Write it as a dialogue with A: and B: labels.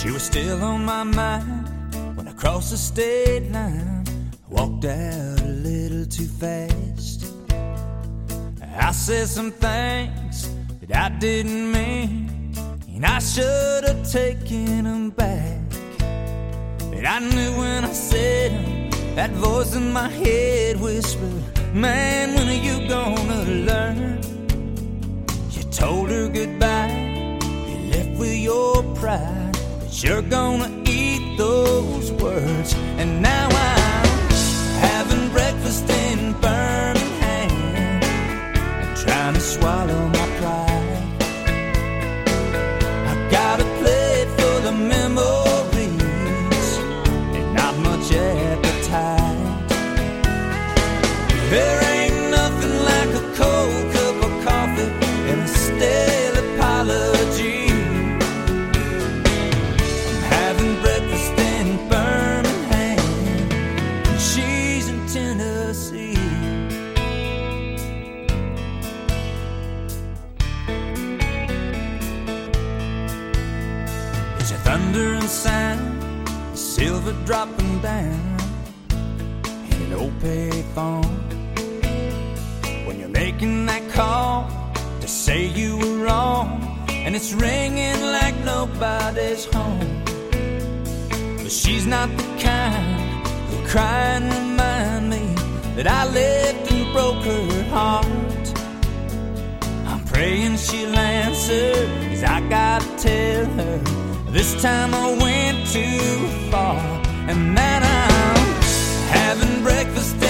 A: She was still on my mind when I crossed the state line. I walked out a little too fast. I said some things that I didn't mean, and I should have taken them back. But I knew when I said them, that voice in my head whispered, man, when are you gonna learn? You told her goodbye, you left with your pride, but you're gonna eat those words. And now I'm having breakfast in Birmingham and trying to swallow my pride. I got a plate full of memories and not much appetite. There ain't nothing like a cold cup of coffee and a stale apology. I'm having breakfast in Birmingham and she's in Tennessee. It's a thundering sound, silver dropping down in an old payphone. When you're making that call to say you were wrong, and it's ringing like nobody's home. But she's not the kind who'll cry and remind me that I left and broke her heart. I'm praying she'll answer, 'cause I gotta tell her this time I went too far. And man, I'm having breakfast